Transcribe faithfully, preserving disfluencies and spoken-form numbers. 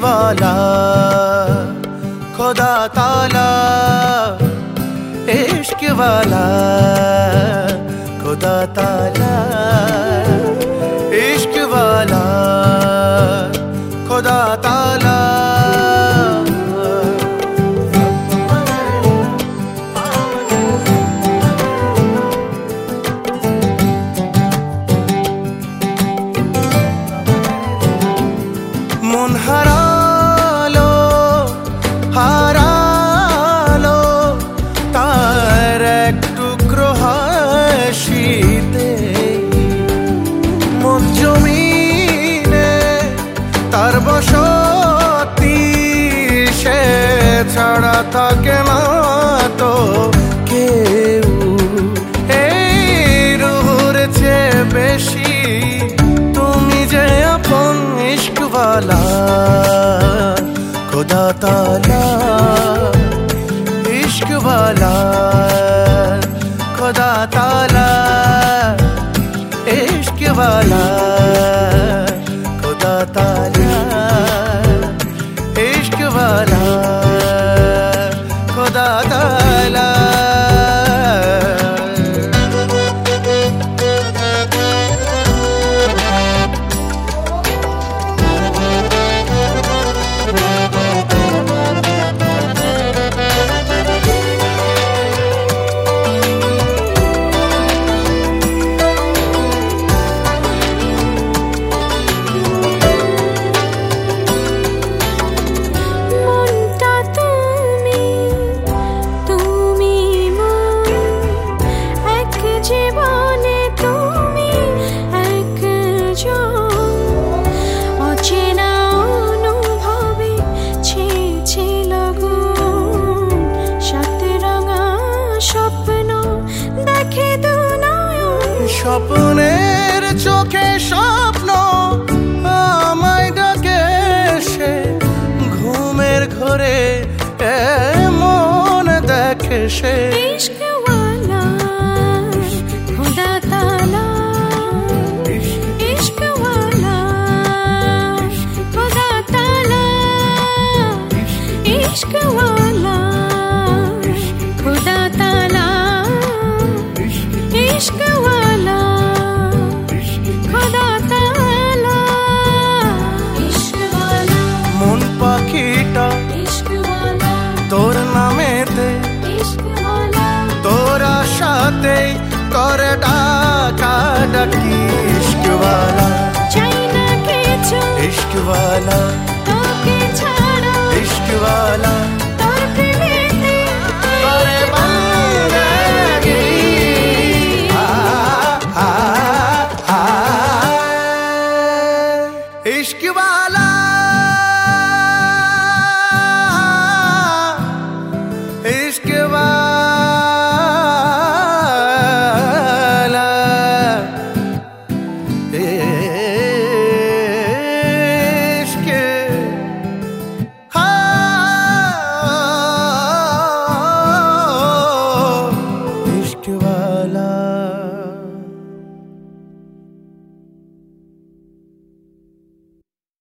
वाला खुदा ताला, इश्क वाला खुदा ताला, इश्क वाला खुदा ताला। মন হারালো হারালো তার এক টুকরো হাসিতে, মন জমিনে তার বসতি, সে ছাড়া থাকে না তো কেউ। এই রুহুর চেয়ে বেশি তুমি যে আপন, इश्क वाला खुदा ताला, इश्क वाला खुदा ताला, इश्क वाला खुदा ताला, इश्क वाला खुदा ताला। স্বপ্নের চোখে স্বপ্ন আমায় ডাকে, সে ঘুমের ঘরে এমন দেখে সে। इश्क वाला खुदा ताला, इश्क वाला खुदा ताला, इश्क वाला खुदा ताला, इश्क वाला खुदा ताला, इश्क वाला। মন পাখিটা इश्क वाला তোর নামেতে, इश्क वाला তোর আশাতে করে ডাকা ডাকি। इश्क वाला চাই না কিছু, इश्क वाला তোকে ছাড়া, इश्क वाला তোর প্রেমেতে করে বন্দেগি। আ আ আ इश्क वाला, इश्क वाला, इश्क हाँ, इश्क वाला।